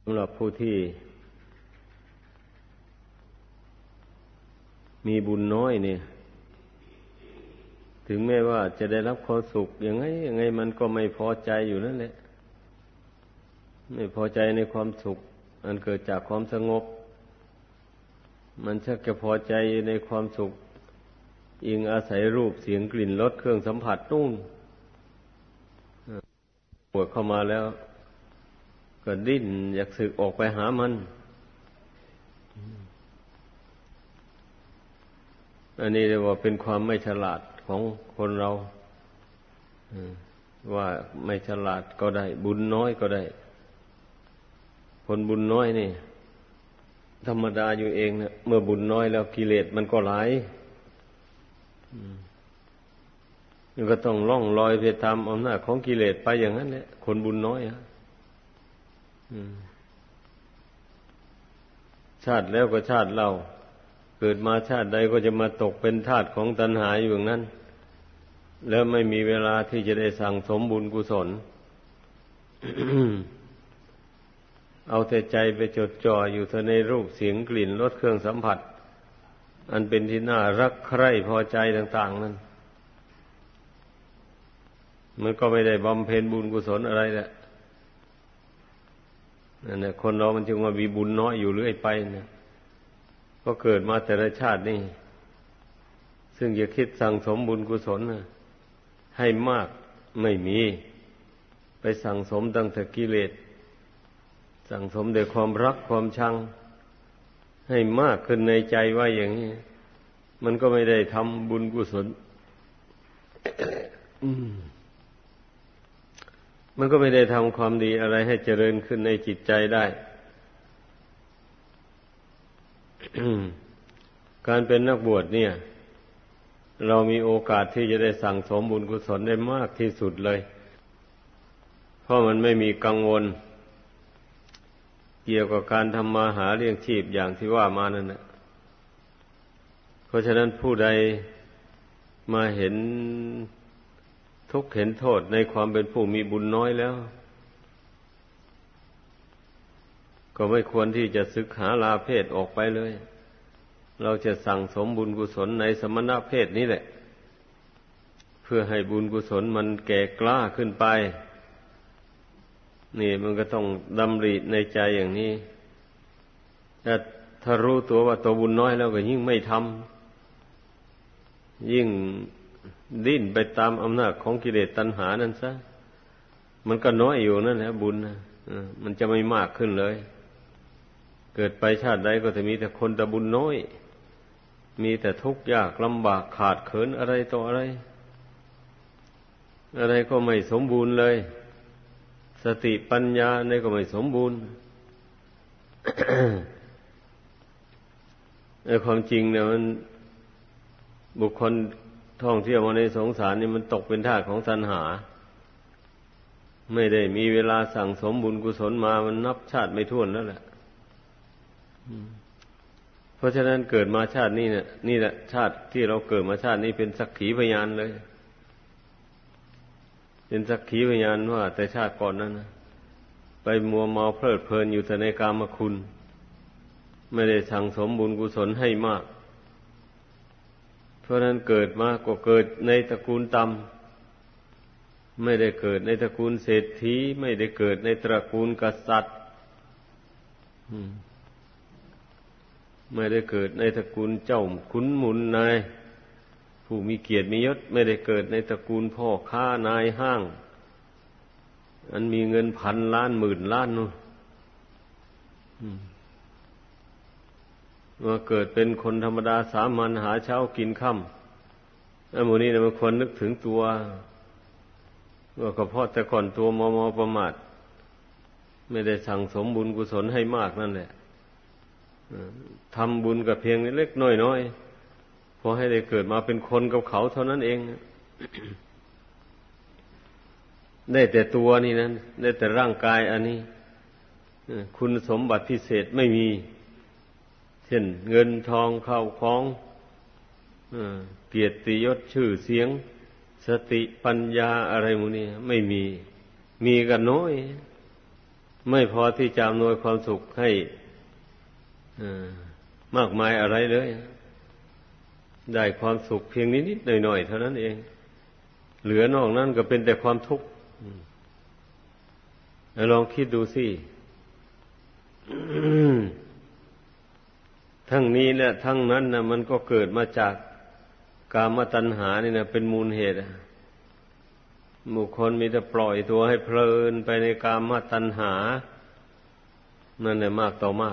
ำหรับผู้ที่มีบุญน้อยเนี่ยถึงแม้ว่าจะได้รับความสุขยังไงยังไงมันก็ไม่พอใจอยู่นั่นแหละไม่พอใจในความสุขอันเกิดจากความสงบมันชักจะพอใจในความสุขอิงอาศัยรูปเสียงกลิ่นรสเครื่องสัมผัสนู่นปวดเข้ามาแล้วก็ดิ้นอยากสึกออกไปหามันอันนี้เรียกว่าเป็นความไม่ฉลาดของคนเราว่าไม่ฉลาดก็ได้บุญน้อยก็ได้คนบุญน้อยนี่ธรรมดาอยู่เองนะเมื่อบุญน้อยแล้วกิเลสมันก็หลายมันก็ต้องล่องลอยไปตามอำนาจของกิเลสไปอย่างนั้นแหละคนบุญน้อยชาติแล้วก็ชาติเราเกิดมาชาติใดก็จะมาตกเป็นทาสของตัณหาอยู่อย่างนั้นแล้วไม่มีเวลาที่จะได้สั่งสมบุญกุศล เอาแต่ใจไปจดจ่ออยู่แต่ในรูปเสียงกลิ่นรสเครื่องสัมผัสอันเป็นที่น่ารักใคร่พอใจต่างๆนั้นมันก็ไม่ได้บำเพ็ญบุญกุศลอะไรแหละนั่นแหละคนเรามันจึงว่ามีบุญน้อยอยู่เรื่อยไปนะก็เกิดมาแต่ละชาตินี่ซึ่งจะคิดสั่งสมบุญกุศลนะให้มากไม่มีไปสั่งสมตั้งแต่กิเลสสั่งสมด้วยความรักความชังให้มากขึ้นในใจว่าอย่างนี้มันก็ไม่ได้ทำบุญกุศล มันก็ไม่ได้ทำความดีอะไรให้เจริญขึ้นในจิตใจได้ การเป็นนักบวชเนี่ยเรามีโอกาสที่จะได้สั่งสมบุญกุศลได้มากที่สุดเลยเพราะมันไม่มีกังวลเกี่ยวกับการทำมาหาเลี้ยงชีพอย่างที่ว่ามานั่นแหละเพราะฉะนั้นผู้ใดมาเห็นทุกข์เห็นโทษในความเป็นผู้มีบุญน้อยแล้วก็ไม่ควรที่จะศึกษาลาเพศออกไปเลยเราจะสั่งสมบุญกุศลในสมณเพศนี้แหละเพื่อให้บุญกุศลมันแก่กล้าขึ้นไปนี่มันก็ต้องดำริในใจอย่างนี้แต่ถ้ารู้ตัวว่าตัวบุญน้อยแล้วก็ยิ่งไม่ทำยิ่งดิ้นไปตามอำนาจของกิเลสตัณหานั่นซะมันก็น้อยอยู่นั่นแหละบุญนะมันจะไม่มากขึ้นเลยเกิดไปชาติใดก็จะมีแต่คนแต่บุญน้อยมีแต่ทุกข์ยากลำบากขาดเขินอะไรต่ออะไรอะไรก็ไม่สมบูรณ์เลยสติปัญญาในก็ไม่สมบูรณ์ ในความจริงเนี่ยมันบุคคลท่องเที่ยวมาในสงสารนี่มันตกเป็นทาสของตัณหาไม่ได้มีเวลาสั่งสมบุญกุศลมามันนับชาติไม่ถ้วนแล้วแหละเพราะฉะนั้นเกิดมาชาตินี้เนี่ยนี่แหละชาติที่เราเกิดมาชาตินี้เป็นสักขีพยานเลยเป็นสักขีพยานว่าแต่ชาติก่อนนั้นนะไปมัวเมาเพลิดเพลินอยู่แต่ในกามคุณไม่ได้สั่งสมบุญกุศลให้มากเพราะนั้นเกิดมาก็เกิดในตระกูลต่ำไม่ได้เกิดในตระกูลเศรษฐีไม่ได้เกิดในตระกูลกษัตริย์ไม่ได้เกิดในตระกูลเจ้าขุนมูลนายผู้มีเกียรติมียศไม่ได้เกิดในตระกูลพ่อค้านายห้างอันมีเงินพันล้านหมื่นล้านนู่นมาเกิดเป็นคนธรรมดาสามัญหาเช้ากินค่ำไอ้หมู่นี้มันควรนึกถึงตัวว่าก็เพราะแต่ก่อนตัวมอประมาทไม่ได้สั่งสมบุญกุศลให้มากนั่นแหละทำบุญกับเพียงเล็กน้อยพอให้ได้เกิดมาเป็นคนกับเขาเท่านั้นเอง ได้แต่ตัวนี่นั้นได้แต่ร่างกายอันนี้คุณสมบัติพิเศษไม่มีเช่นเงินทองเข้าของเกียรติยศชื่อเสียงสติปัญญาอะไรหมู่นี้ไม่มีกันน้อยไม่พอที่จะอำนวยความสุขให้มากมายอะไรเลยได้ความสุขเพียงนิดๆหน่อยๆเท่านั้นเองเหลือนอกนั้นก็เป็นแต่ความทุกข์ลองคิดดูสิทั้งนี้และทั้งนั้นนะมันก็เกิดมาจากกามตัณหานี่นะเป็นมูลเหตุบุคคลมีแต่ปล่อยตัวให้เพลินไปในกามตัณหานั่นแหละมากต่อมาก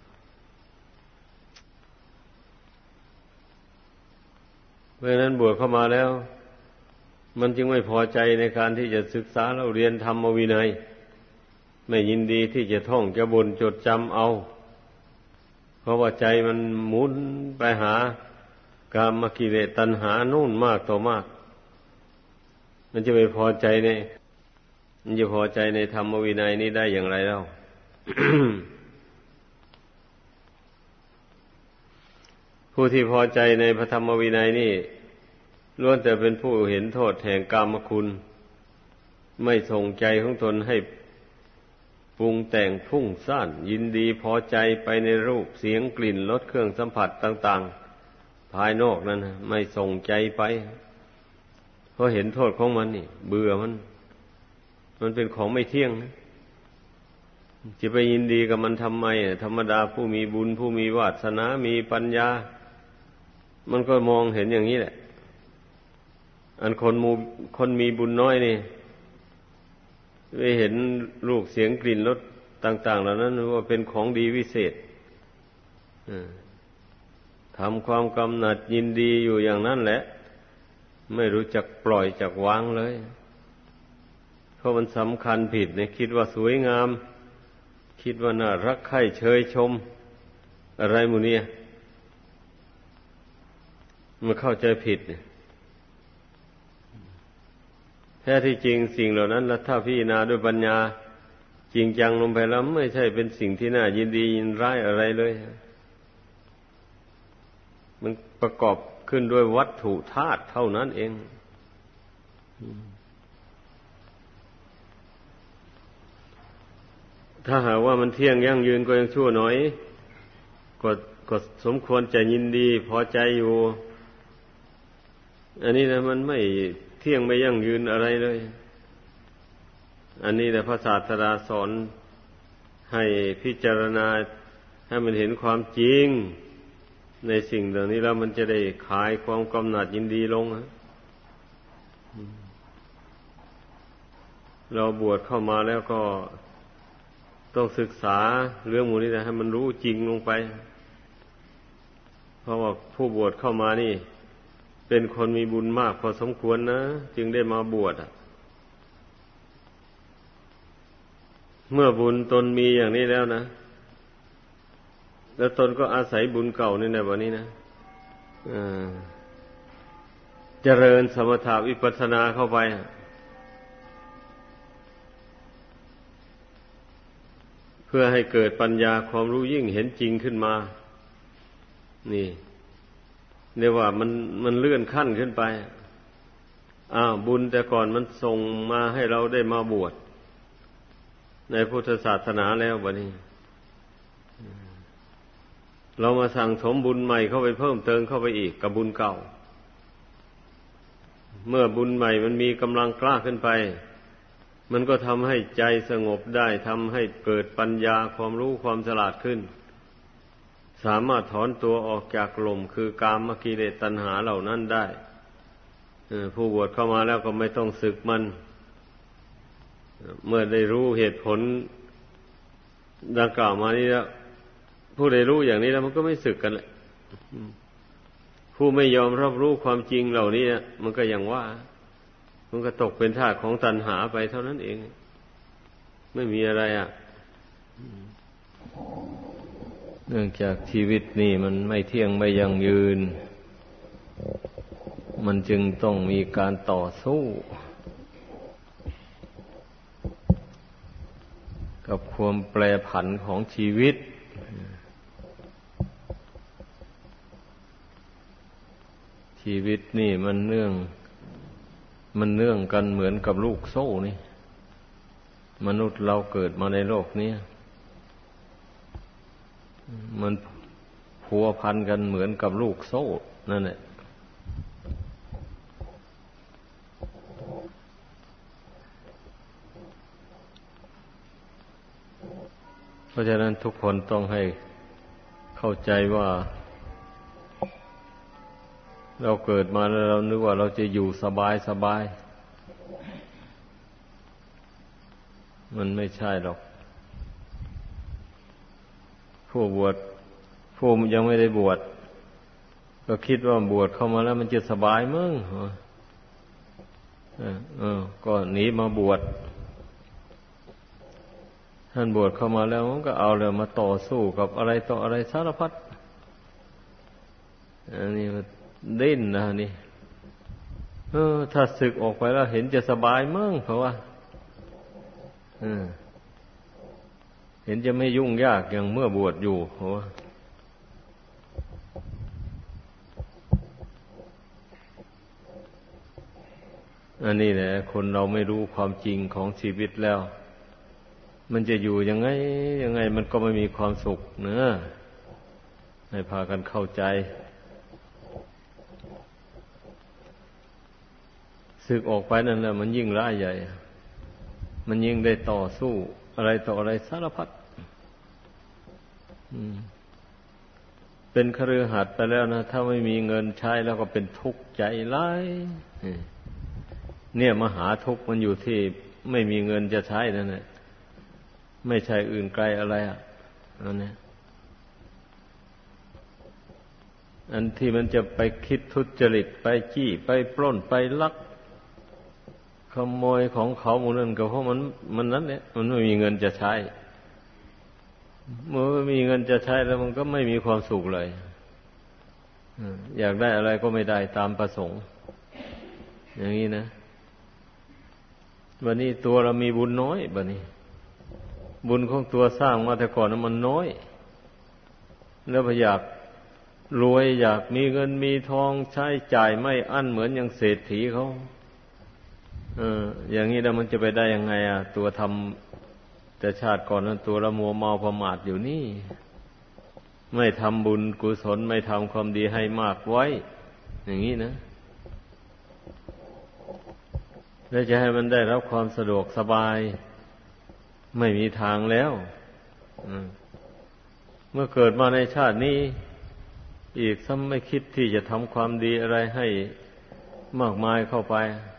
เพราะฉะนั้นบวชเข้ามาแล้วมันจึงไม่พอใจในการที่จะศึกษาเราเรียนธรรมวินัยไม่ยินดีที่จะท่องจะบ่นจดจำเอาเพราะว่าใจมันหมุนไปหากามกิเลสตัณหานู่นมากต่อมากมันจะไปพอใจในมันจะพอใจในธรรมวินัยนี้ได้อย่างไรเล่า ผู้ที่พอใจในพระธรรมวินัยนี่ล้วนแต่เป็นผู้เห็นโทษแห่งกามคุณไม่ส่งใจของตนให้ปรุงแต่งพุ่งซ่านยินดีพอใจไปในรูปเสียงกลิ่นรสเครื่องสัมผัสต่างๆภายนอกนั้นไม่ส่งใจไปเพราะเห็นโทษของมันนี่เบื่อมันเป็นของไม่เที่ยงจะไปยินดีกับมันทำไมธรรมดาผู้มีบุญผู้มีวาสนามีปัญญามันก็มองเห็นอย่างนี้แหละอันคนมีบุญน้อยนี่ไปเห็นรูปเสียงกลิ่นรสต่างๆเหล่านั้นว่าเป็นของดีวิเศษทำความกำหนัดยินดีอยู่อย่างนั้นแหละไม่รู้จักปล่อยจักวางเลยเพราะมันสำคัญผิดเนี่ยคิดว่าสวยงามคิดว่าน่ารักใคร่เชยชมอะไรหมู่นี้มันเข้าใจผิดแท้ที่จริงสิ่งเหล่านั้นแล้วถ้าพิจารณาด้วยปัญญาจริงจังลงไปแล้วไม่ใช่เป็นสิ่งที่น่ายินดียินร้ายอะไรเลยมันประกอบขึ้นด้วยวัตถุธาตุเท่านั้นเองถ้าหากว่ามันเที่ยงยั่งยืนก็ยังชั่วหน่อยก็สมควรจะยินดีพอใจอยู่อันนี้นะมันไม่เที่ยงไม่ยั่งยืนอะไรเลยอันนี้แหละพระศาสดาสอนให้พิจารณาให้มันเห็นความจริงในสิ่งเหล่านี้แล้วมันจะได้คลายความกำหนัดยินดีลงเราบวชเข้ามาแล้วก็ต้องศึกษาเรื่องหมู่นี้นะให้มันรู้จริงลงไปเพราะว่าผู้บวชเข้ามานี่เป็นคนมีบุญมากพอสมควรนะจึงได้มาบวชเมื่อบุญตนมีอย่างนี้แล้วนะแล้วตนก็อาศัยบุญเก่านี่นะวันนี้นะเจริญสมถะวิปัสสนาเข้าไปเพื่อให้เกิดปัญญาความรู้ยิ่งเห็นจริงขึ้นมานี่เรียกว่ามันเลื่อนขั้นขึ้นไปบุญแต่ก่อนมันส่งมาให้เราได้มาบวชในพุทธศาสนาแล้วบัดนี้เรามาสั่งสมบุญใหม่เข้าไปเพิ่มเติมเข้าไปอีกกับบุญเก่าเมื่อบุญใหม่มันมีกำลังกล้าขึ้นไปมันก็ทำให้ใจสงบได้ทำให้เกิดปัญญาความรู้ความฉลาดขึ้นสามารถถอนตัวออกจากลมคือกามกิเลสตัณหาเหล่านั้นได้ผู้บวชเข้ามาแล้วก็ไม่ต้องสึกมันเมื่อได้รู้เหตุผลดังกล่าวมานี้แล้วผู้ได้รู้อย่างนี้แล้วมันก็ไม่สึกกันแหละผู้ไม่ยอมรับรู้ความจริงเหล่านี้มันก็อย่างว่ามันก็ตกเป็นทาสของตัณหาไปเท่านั้นเองไม่มีอะไรเนื่องจากชีวิตนี่มันไม่เที่ยงไม่ยั่งยืนมันจึงต้องมีการต่อสู้กับความแปรผันของชีวิตชีวิตนี่มันเนื่องกันเหมือนกับลูกโซ่นี่มนุษย์เราเกิดมาในโลกนี้มันพัวพันกันเหมือนกับลูกโซ่นั่นแหละเพราะฉะนั้นทุกคนต้องให้เข้าใจว่าเราเกิดมาแล้วเรานึกว่าเราจะอยู่สบายสบายมันไม่ใช่หรอกผู้บวชผู้ยังไม่ได้บวชก็คิดว่าบวชเข้ามาแล้วมันจะสบายมั้งก็หนีมาบวชท่านบวชเข้ามาแล้วมันก็เอาเลยมาต่อสู้กับอะไรต่ออะไรสารพัดอันนี้มันดิ้นนะนี่ถ้าศึกออกไปแล้วเห็นจะสบายมั้งเพราะว่าเห็นจะไม่ยุ่งยากอย่างเมื่อบวชอยู่เพราะว่าอันนี้แหละคนเราไม่รู้ความจริงของชีวิตแล้วมันจะอยู่ยังไงยังไงมันก็ไม่มีความสุขเนอะให้พากันเข้าใจศึกออกไปนั่นแหละมันยิ่งร้ายใหญ่มันยิ่งได้ต่อสู้อะไรต่ออะไรสารพัดเป็นคฤหัสถ์ไปแล้วนะถ้าไม่มีเงินใช้แล้วก็เป็นทุกข์ใจร้ายเนี่ยมหาทุกข์มันอยู่ที่ไม่มีเงินจะใช้นั่นแหละไม่ใช่อื่นไกลอะไรอันนี้อันที่มันจะไปคิดทุจริตไปจี้ไปปล้นไปลักขโมยของเขาหมดนั่นก็เพราะมันนั้นเนี่ยมันไม่มีเงินจะใช้เมื่อไม่มีเงินจะใช้แล้วมันก็ไม่มีความสุขเลยอยากได้อะไรก็ไม่ได้ตามประสงค์อย่างนี้นะวันนี้ตัวเรามีบุญน้อยบัดนี้บุญของตัวสร้างมาแต่ก่อนนั้นมันน้อยแล้วพออยากรวยอยากมีเงินมีทองใช้จ่ายไม่อั้นเหมือนอย่างเศรษฐีเขาอย่างนี้แล้วมันจะไปได้ยังไงตัวทำแต่ชาติก่อนนั้นตัวละมัวเมาประมาทอยู่นี่ไม่ทำบุญกุศลไม่ทำความดีให้มากไว้อย่างนี้นะแล้วจะให้มันได้รับความสะดวกสบายไม่มีทางแล้วเมื่อเกิดมาในชาตินี้อีกซ้ำไม่คิดที่จะทำความดีอะไรให้มากมายเข้าไป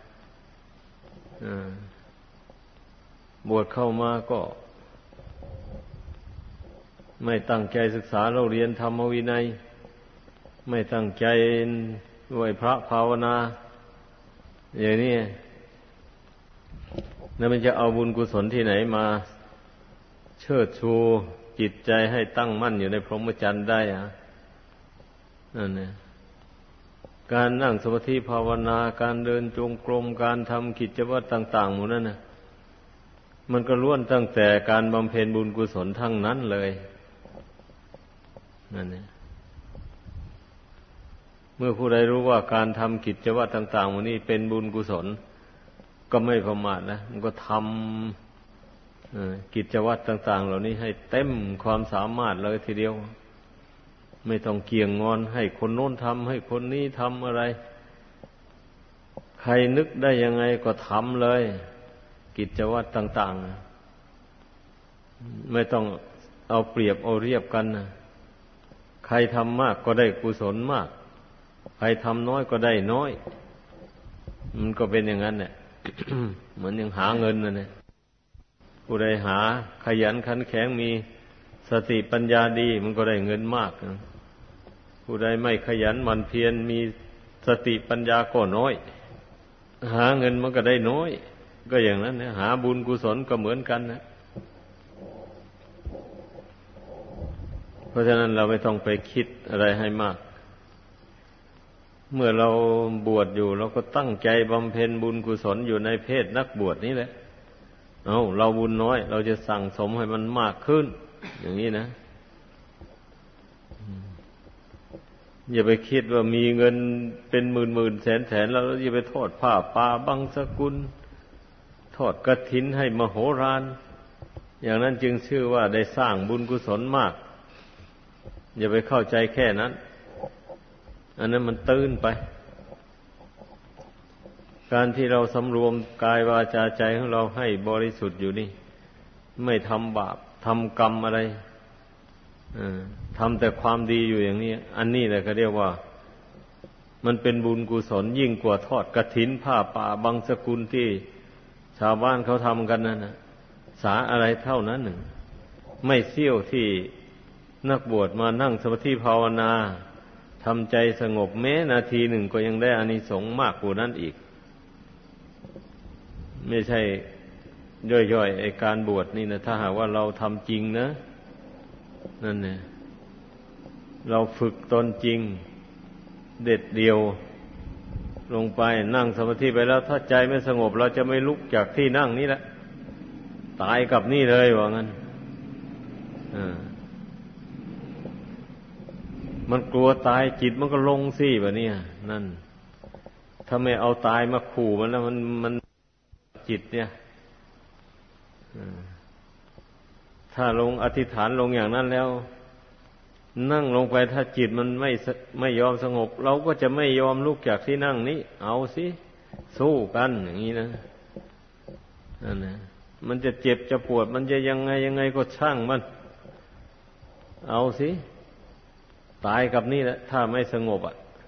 บวชเข้ามาก็ไม่ตั้งใจศึกษาเราเรียนธรรมวินัยไม่ตั้งใจไหว้พระภาวนาอย่างนี้แล้วมันจะเอาบุญกุศลที่ไหนมาเชิดชูจิตใจให้ตั้งมั่นอยู่ในพรหมจรรย์ได้นั่นเนี่ยการนั่งสมาธิภาวนาการเดินจงกรมการทำกิจวัตรต่างๆหมดนั่นนะมันก็ล้วนตั้งแต่การบำเพ็ญบุญกุศลทั้งนั้นเลยนั่นเนี่ยเมื่อผู้ใดรู้ว่าการทำกิจวัตรต่างๆหมดนี้เป็นบุญกุศลก็ไม่ประมาทนะมันก็ทำกิจวัตรต่างๆเหล่านี้ให้เต็มความสามารถเลยทีเดียวไม่ต้องเกี่ยงงอนให้คนโน้นทำให้คนนี้ทำอะไรใครนึกได้ยังไงก็ทำเลยกิจวัตรต่างๆไม่ต้องเอาเปรียบเอาเรียบกันนะใครทำมากก็ได้กุศลมากใครทำน้อยก็ได้น้อยมันก็เป็นอย่างนั้นแหละ เหมือนอย่างหาเงินน่ะเนี่ยผู้ใดหาขยันขันแข็งมีสติปัญญาดีมันก็ได้เงินมากนะผู้ใดไม่ขยันหมั่นเพียรมีสติปัญญาก็น้อยหาเงินมันก็ได้น้อยก็อย่างนั้นนะหาบุญกุศลก็เหมือนกันนะเพราะฉะนั้นเราไม่ต้องไปคิดอะไรให้มากเมื่อเราบวชอยู่เราก็ตั้งใจบำเพ็ญบุญกุศลอยู่ในเพศนักบวชนี่แหละเราบุญน้อยเราจะสั่งสมให้มันมากขึ้นอย่างนี้นะอย่าไปคิดว่ามีเงินเป็นหมื่นแสนแล้วอย่าไปโทษผ้าป่าบังสกุลทอดกฐินให้มโหฬารอย่างนั้นจึงชื่อว่าได้สร้างบุญกุศลมากอย่าไปเข้าใจแค่นั้นอันนั้นมันตื้นไปการที่เราสำรวมกายวาจาใจของเราให้บริสุทธิ์อยู่นี่ไม่ทำบาปทำกรรมอะไรทำแต่ความดีอยู่อย่างนี้อันนี้แหละก็เรียกว่ามันเป็นบุญกุศลยิ่งกว่าทอดกฐินผ้าป่าบังสกุลที่ชาวบ้านเขาทำกันนั่นนะสาอะไรเท่านั้นหนึ่งไม่เสี้ยวที่นักบวชมานั่งสมาธิภาวนาทำใจสงบแม้นาทีหนึ่งก็ยังได้อานิสงส์มากกว่านั้นอีกไม่ใช่ย่อยๆไอ้การบวชนี่นะถ้าหากว่าเราทำจริงนะนั่นเนี่ยเราฝึกตนจริงเด็ดเดียวลงไปนั่งสมาธิไปแล้วถ้าใจไม่สงบเราจะไม่ลุกจากที่นั่งนี่แหละตายกับนี่เลยว่างั้นมันกลัวตายจิตมันก็ลงสิแบบนี้นั่นถ้าไม่เอาตายมาขู่มันแล้วมันจิตเนี่ยถ้าลงอธิษฐานลงอย่างนั้นแล้วนั่งลงไปถ้าจิตมันไม่ยอมสงบเราก็จะไม่ยอมลุกจากที่นั่งนี้เอาสิสู้กันอย่างนี้นะนั่นนะมันจะเจ็บจะปวดมันจะยังไงก็ช่างมันเอาสิตายกับนี่แหละถ้าไม่สงบ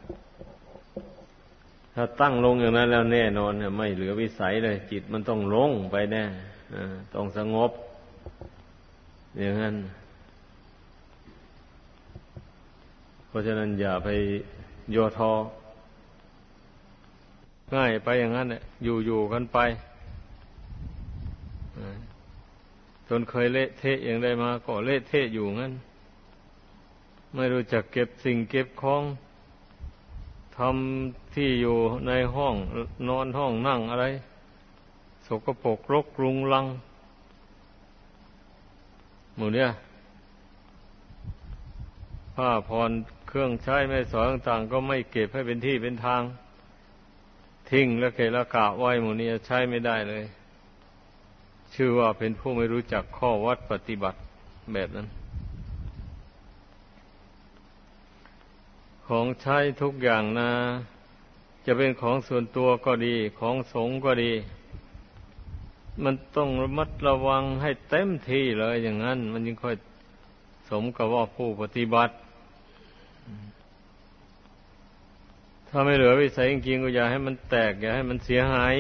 ถ้าตั้งลงอย่างนั้นแล้วแน่นอนเนี่ยไม่เหลือวิสัยเลยจิตมันต้องลงไปแน่ต้องสงบอย่างนั้นเพราะฉะนั้นอย่าไปย่อท้อง่ายไปอย่างนั้นเนี่ยอยู่กันไปจนเคยเละเทะอย่างใดมาก็เละเทะอยู่งั้นไม่รู้จักเก็บสิ่งเก็บของทำที่อยู่ในห้องนอนห้องนั่งอะไรสกปรกรกรุงรังหมู่เนี่ยผ้าผ่อนเครื่องใช้ไม่สอยต่างๆก็ไม่เก็บให้เป็นที่เป็นทางทิ้งแล้วเกะละกะไว้หมู่นี้ใช้ไม่ได้เลยชื่อว่าเป็นผู้ไม่รู้จักข้อวัดปฏิบัติแบบนั้นของใช้ทุกอย่างนะจะเป็นของส่วนตัวก็ดีของสงฆ์ก็ดีมันต้องระมัดระวังให้เต็มที่เลยอย่างนั้นมันยิ่งค่อยสมกับว่าผู้ปฏิบัติถ้าไม่เหลือวิสัยจริงๆก็อย่าให้มันแตกอย่าให้มันเสียหาย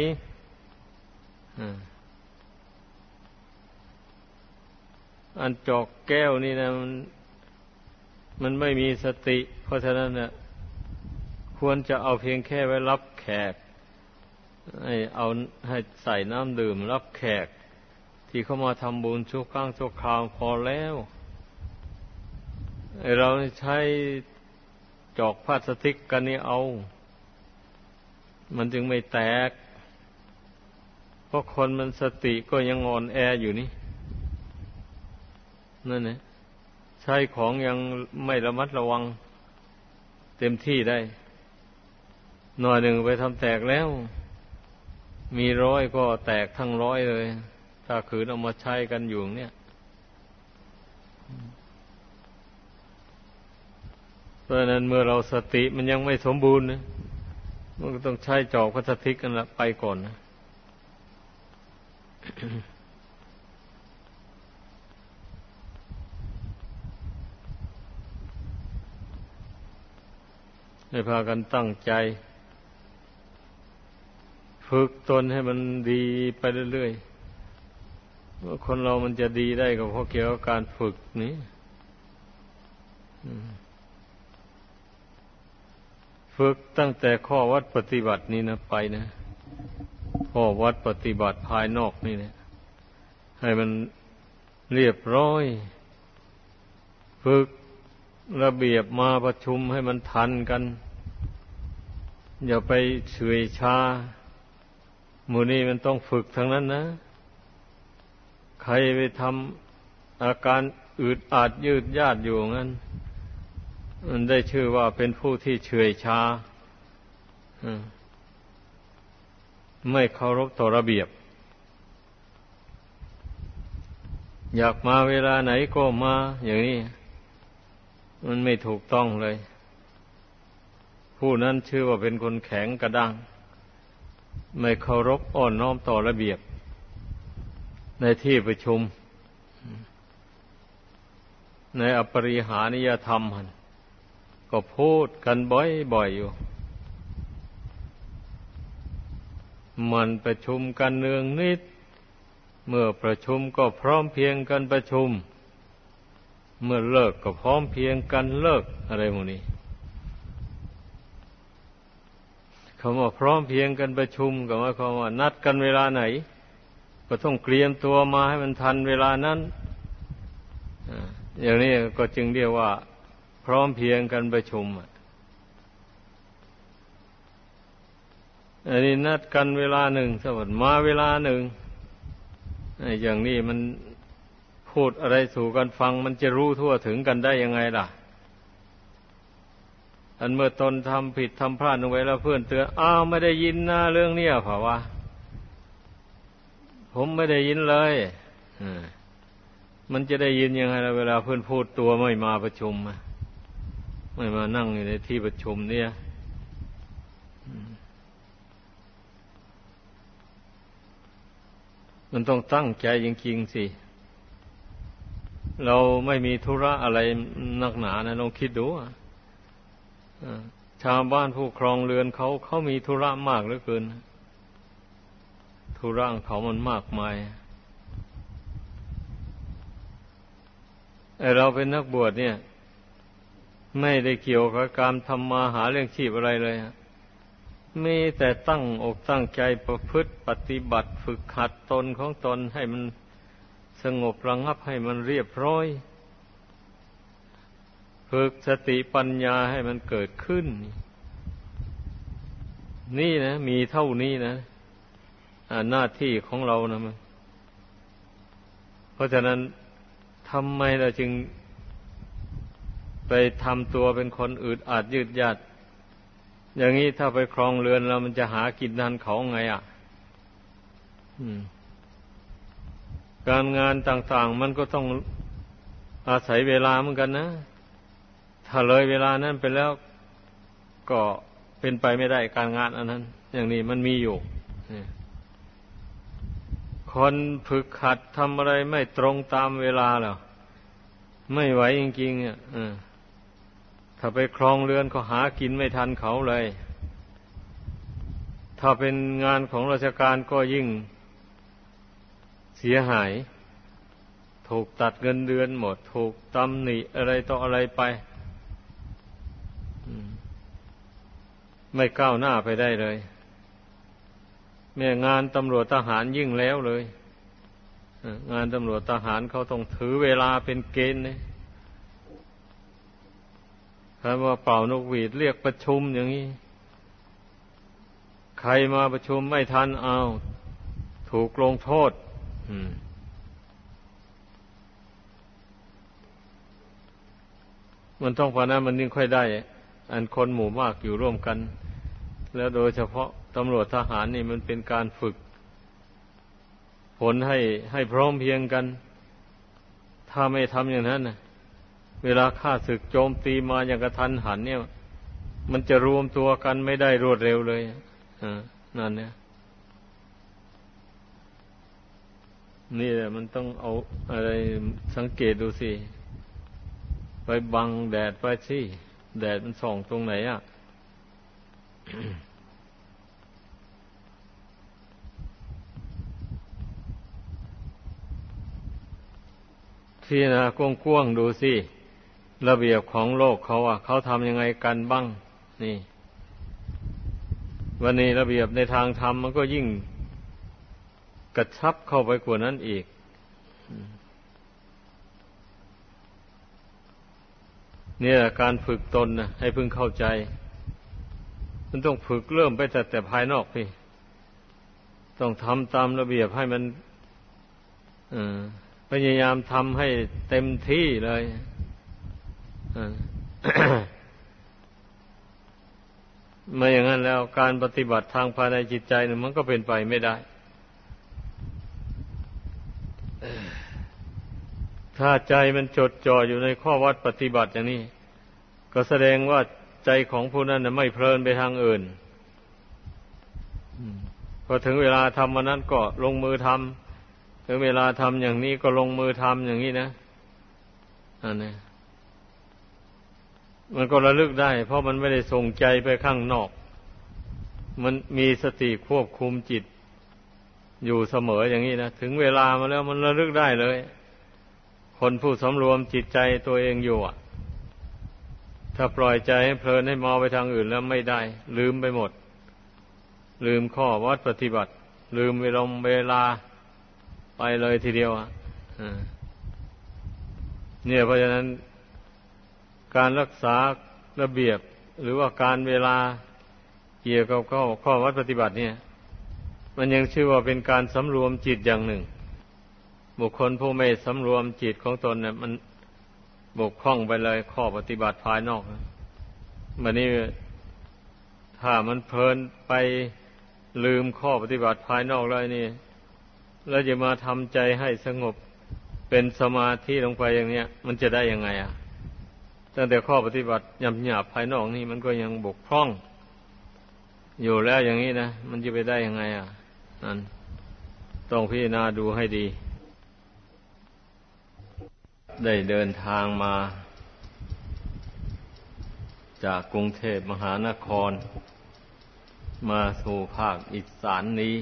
อันจอกแก้วนี่นะมันไม่มีสติเพราะฉะนั้นเนี่ยควรจะเอาเพียงแค่ไว้รับแขกให้ใส่น้ำดื่มรับแขกที่เข้ามาทำบุญชั่วครั้งชั่วคราวพอแล้วเราใช้จอกพลาสติกกันนี่มันจึงไม่แตกเพราะคนมันสติก็ยังอ่อนแออยู่นี่นั่นแหละใช้ของยังไม่ระมัดระวังเต็มที่ได้หน่อยหนึ่งไปทำแตกแล้วมี100ก็แตกทั้ง100เลยถ้าขืนเอามาใช้กันอยู่เนี่ยเพราะนั้นเมื่อเราสติมันยังไม่สมบูรณ์นะมันก็ต้องใช้จอกพลาสติกกันละไปก่อนนะให้พากันตั้งใจฝึกตนให้มันดีไปเรื่อยๆว่าคนเรามันจะดีได้ก็เพราะเกี่ยวกับการฝึกนี้ฝึกตั้งแต่ข้อวัดปฏิบัตินี้นะไปนะข้อวัดปฏิบัติภายนอกนี่นะให้มันเรียบร้อยฝึกระเบียบมาประชุมให้มันทันกันอย่าไปเฉื่อยชาหมู่นี้มันต้องฝึกทั้งนั้นนะใครไปทำอาการอืดอาดยืดยาดอยู่งั้นมันได้ชื่อว่าเป็นผู้ที่เฉื่อยชาไม่เคารพต่อระเบียบอยากมาเวลาไหนก็มาอย่างนี้มันไม่ถูกต้องเลยผู้นั้นชื่อว่าเป็นคนแข็งกระด้างไม่เคารพอ่อนน้อมต่อระเบียบในที่ประชุมในอปริหานิยธรรมก็พูดกันบ่อยๆอยู่มันประชุมกันเนืองนิดเมื่อประชุมก็พร้อมเพรียงกันประชุมเมื่อเลิกก็พร้อมเพรียงกันเลิกอะไรพวกนี้คำว่าพร้อมเพรียงกันประชุมก็หมายความว่านัดกันเวลาไหนก็ต้องเตรียมตัวมาให้มันทันเวลานั้นอย่างนี้ก็จึงเรียกว่าพร้อมเพรียงกันประชุมอันนี้นัดกันเวลาหนึ่งสมมติมาเวลาหนึ่งอย่างนี้มันพูดอะไรสู่กันฟังมันจะรู้ทั่วถึงกันได้ยังไงล่ะอันเมื่อตนทำผิดทำพลาดลงไปแล้วเพื่อนเตือนอ้าวไม่ได้ยินนะเรื่องนี้เปล่าวะผมไม่ได้ยินเลยมันจะได้ยินยังไงล่ะเวลาเพื่อนพูดตัวไม่มาประชุมไม่มานั่งอยู่ในที่ประชุมเนี่ยมันต้องตั้งใจจริงๆสิเราไม่มีธุระอะไรนักหนานะลองคิดดูชาวบ้านผู้ครองเรือนเขามีธุระมากเหลือเกินธุระของเขามันมากมายไอ้เราเป็นนักบวชเนี่ยไม่ได้เกี่ยวกับการทำมาหาเลี้ยงชีพอะไรเลยมีแต่ตั้งอกตั้งใจประพฤติปฏิบัติฝึกหัดตนของตนให้มันสงบระงับให้มันเรียบร้อยฝึกสติปัญญาให้มันเกิดขึ้นนี่นะมีเท่านี้นะหน้าที่ของเรานะมันเพราะฉะนั้นทำไมเราจึงไปทำตัวเป็นคนอึดอัดยืดยาดอย่างนี้ถ้าไปครองเรือนเรามันจะหากินทันเขาไงการงานต่างๆมันก็ต้องอาศัยเวลาเหมือนกันนะถ้าเลยเวลานั้นไปแล้วก็เป็นไปไม่ได้การงานอันนั้นอย่างนี้มันมีอยู่คนฝึกหัดทำอะไรไม่ตรงตามเวลาแล้วไม่ไหวจริงๆถ้าไปครองเรือนก็หากินไม่ทันเขาเลยถ้าเป็นงานของราชการก็ยิ่งเสียหายถูกตัดเงินเดือนหมดถูกตำหนิอะไรต่ออะไรไปไม่ก้าวหน้าไปได้เลยแม้งานตำรวจทหารยิ่งแล้วเลยงานตำรวจทหารเขาต้องถือเวลาเป็นเกณฑ์เลยคำว่าเป่านกหวีดเรียกประชุมอย่างนี้ใครมาประชุมไม่ทันเอาถูกลงโทษมันต้องพอนั้นมันยิ่งค่อยได้อันคนหมู่มากอยู่ร่วมกันแล้วโดยเฉพาะตำรวจทหารนี่มันเป็นการฝึกผลให้พร้อมเพรียงกันถ้าไม่ทำอย่างนั้นนะเวลาข้าศึกโจมตีมาอย่างกระทันหันเนี่ยมันจะรวมตัวกันไม่ได้รวดเร็วเลยนั่นเนี่ยนี่แหละมันต้องเอาอะไรสังเกตดูสิไปบังแดดไปสิแดดมันส่องตรงไหนที่นะกว้างๆดูสิระเบียบของโลกเขาทำยังไงกันบ้างนี่วันนี้ระเบียบในทางธรรมมันก็ยิ่งกระชับเข้าไปกว่านั้นอีกเนี่ยการฝึกตนนะให้พึงเข้าใจมันต้องฝึกเริ่มไปแต่ภายนอกพี่ต้องทำตามระเบียบให้มันพยายามทำให้เต็มที่เลยไม่อย่างนั้นแล้วการปฏิบัติทางภายในจิตใจเนี่ยมันก็เป็นไปไม่ได้ถ้าใจมันจดจ่ออยู่ในข้อวัดปฏิบัติอย่างนี้ก็แสดงว่าใจของผู้นั้นน่ะไม่เพลินไปทางอื่นพอถึงเวลาทำวันนั้นก็ลงมือทำถึงเวลาทำอย่างนี้ก็ลงมือทำอย่างนี้นะอันนี้มันก็ระลึกได้เพราะมันไม่ได้ส่งใจไปข้างนอกมันมีสติควบคุมจิตอยู่เสมออย่างนี้นะถึงเวลามาแล้วมันระลึกได้เลยคนผู้สำรวมจิตใจตัวเองอยู่ถ้าปล่อยใจให้เพลินให้เมาไปทางอื่นแล้วไม่ได้ลืมไปหมดลืมข้อวัดปฏิบัติลืมเวลาไปเลยทีเดียวเนี่ยเพราะฉะนั้นการรักษาระเบียบหรือว่าการเวลาเกี่ยวกับข้อวัดปฏิบัติเนี่ยมันยังชื่อว่าเป็นการสำรวมจิตอย่างหนึ่งบุคคลผู้ไม่สำรวมจิตของตนเนี่ยมันบกพร่องไปเลยข้อปฏิบัติภายนอกวันนี้ถ้ามันเพลินไปลืมข้อปฏิบัติภายนอกเลยนี่แล้วจะมาทำใจให้สงบเป็นสมาธิลงไปอย่างเนี้ยมันจะได้ยังไงตั้งแต่ข้อปฏิบัติหยาบๆภายนอกนี่มันก็ยังบกพร่องอยู่แล้วอย่างนี้นะมันจะไปได้ยังไงนั่นต้องพิจารณาดูให้ดีได้เดินทางมาจากกรุงเทพมหานครมาสู่ภาคอีสานนี้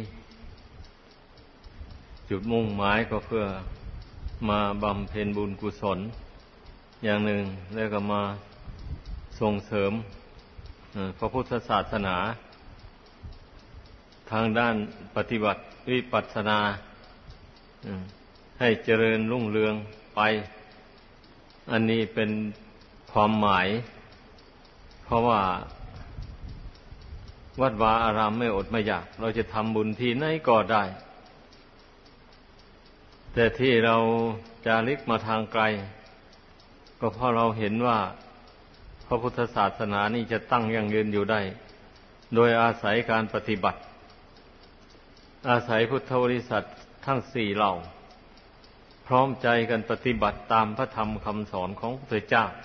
จุดมุ่งหมายก็เพื่อมาบำเพ็ญบุญกุศลอย่างหนึ่งแล้วก็มาส่งเสริมพระพุทธศาสนาทางด้านปฏิบัติวิปัสสนาให้เจริญรุ่งเรืองไปอันนี้เป็นความหมายเพราะว่าวัดวาอารามไม่อดไม่อยากเราจะทำบุญที่ไหนก็ได้แต่ที่เราจาริกมาทางไกลก็เพราะเราเห็นว่าพระพุทธศาสนานี้จะตั้งยั่งยืนอยู่ได้โดยอาศัยการปฏิบัติอาศัยพุทธบริษัททั้งสี่เหล่าพร้อมใจกันปฏิบัติตามพระธรรมคำสอนของพระพุทธเจ้า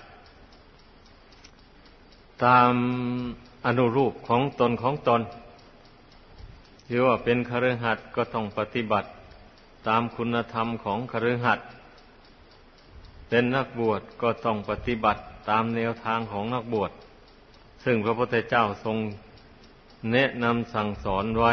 ตามอนุรูปของตนหรือว่าเป็นคฤหัสถ์ก็ต้องปฏิบัติตามคุณธรรมของคฤหัสถ์เป็นนักบวชก็ต้องปฏิบัติตามแนวทางของนักบวชซึ่งพระพุทธเจ้าทรงแนะนำสั่งสอนไว้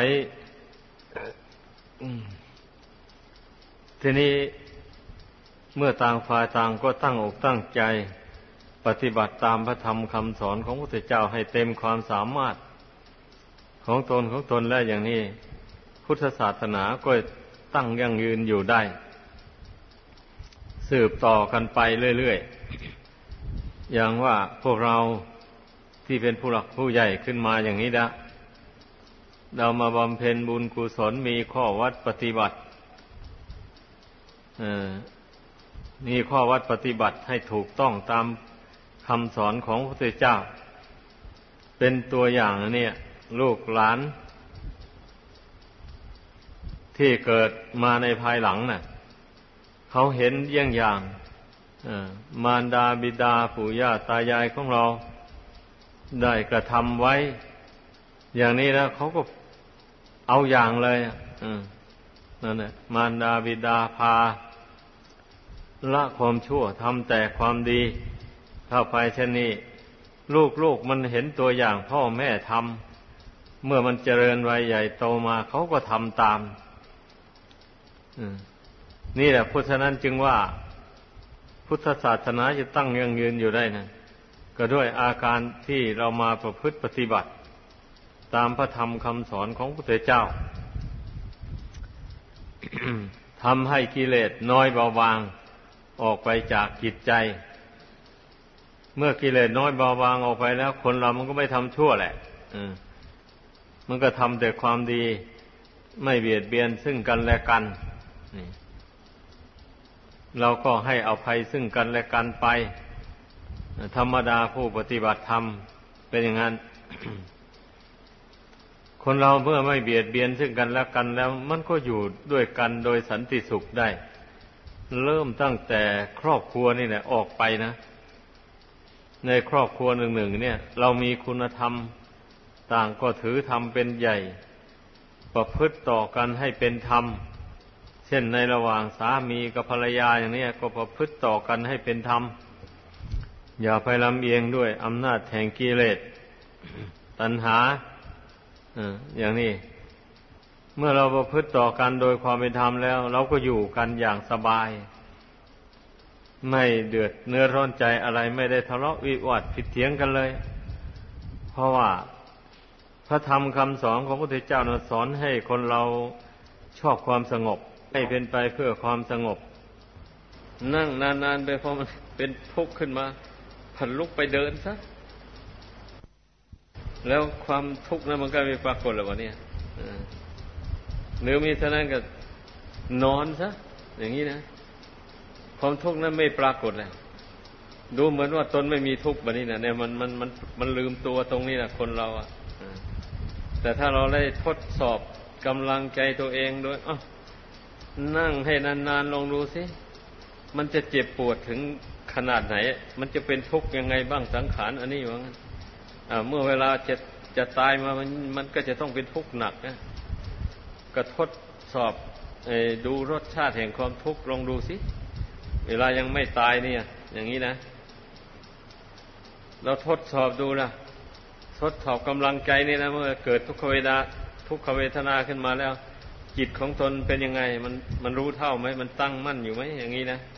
ทีนี้เมื่อต่างฝ่ายต่างก็ตั้งอกตั้งใจปฏิบัติตามพระธรรมคำสอนของพระพุทธเจ้าให้เต็มความสามารถของตนแล้วอย่างนี้พุทธศาสนาก็ตั้งยั่งยืนอยู่ได้สืบต่อกันไปเรื่อยๆอย่างว่าพวกเราที่เป็นผู้หลักผู้ใหญ่ขึ้นมาอย่างนี้นะเรามาบำเพ็ญบุญกุศลมีข้อวัดปฏิบัติมีข้อวัดปฏิบัติให้ถูกต้องตามคำสอนของพระพุทธเจ้าเป็นตัวอย่างเนี่ยลูกหลานที่เกิดมาในภายหลังน่ะเขาเห็นเยี่ยงอย่างมารดาบิดาปู่ย่าตายายของเราได้กระทำไว้อย่างนี้แล้วเขาก็เอาอย่างเลยนั่นแหละมารดาบิดาพาละความชั่วทำแต่ความดีเข้าไปเช่นนี้ลูกมันเห็นตัวอย่างพ่อแม่ทำเมื่อมันเจริญวัยใหญ่โตมาเขาก็ทำตามนี่แหละเพราะฉะนั้นจึงว่าพุทธศาสนาจะตั้งยั่งยืนอยู่ได้นะก็ด้วยอาการที่เรามาประพฤติปฏิบัติตามพระธรรมคำสอนของพระพุทธเจ้า ทำให้กิเลสน้อยเบาบางออกไปจากจิตใจเมื่อกิเลสน้อยเบาบางออกไปแล้วคนเรามันก็ไม่ทำชั่วแหละมันก็ทำแต่ความดีไม่เบียดเบียนซึ่งกันและกันเราก็ให้อภัยซึ่งกันและกันไปธรรมดาผู้ปฏิบัติธรรมเป็นอย่างนั้น คนเราเมื่อไม่เบียดเบียนซึ่งกันและกันแล้วมันก็อยู่ด้วยกันโดยสันติสุขได้เริ่มตั้งแต่ครอบครัวนี่แหละออกไปนะในครอบครัวหนึ่งๆเนี่ยเรามีคุณธรรมต่างก็ถือธรรมเป็นใหญ่ประพฤติต่อกันให้เป็นธรรมเช่นในระหว่างสามีกับภรรยาอย่างนี้ก็ประพฤติต่อกันให้เป็นธรรมอย่าไปลำเอียงด้วยอำนาจแห่งกิเลสตัณหาอย่างนี้เมื่อเราประพฤติต่อกันโดยความเป็นธรรมแล้วเราก็อยู่กันอย่างสบายไม่เดือดเนื้อร้อนใจอะไรไม่ได้ทะเลาะวิวาทผิดเถียงกันเลยเพราะว่าพระธรรมคำสอนของพระพุทธเจ้าสอนให้คนเราชอบความสงบให้เป็นไปเพื่อความสงบนั่งนานๆไปพอมันเป็นทุกข์ขึ้นมาผันลุกไปเดินซะแล้วความทุกข์นั้นมันก็ไม่ปรากฏหรอกวะเนี่ยหรือมีเท่านั้นก็นอนซะอย่างนี้นะความทุกข์นั้นไม่ปรากฏเลยดูเหมือนว่าตนไม่มีทุกข์แบบนี้นะเนี่ยมันลืมตัวตรงนี้นะคนเราแต่ถ้าเราได้ทดสอบกำลังใจตัวเองด้วยนั่งให้นานๆลองดูสิมันจะเจ็บปวดถึงขนาดไหนมันจะเป็นทุกข์ยังไงบ้างสังขารอันนี้ว่างั้นเมื่อเวลาจะตายมามันก็จะต้องเป็นทุกข์หนักนะก็ทดสอบดูรสชาติแห่งความทุกข์ลองดูสิเวลายังไม่ตายเนี่ยอย่างนี้นะเราทดสอบดูนะทดสอบกำลังใจนี่นะเมื่อเกิดทุกขเวทนาขึ้นมาแล้วจิตของตนเป็นยังไงมันรู้เท่าไหมมันตั้งมั่นอยู่ไหมอย่างนี้นะ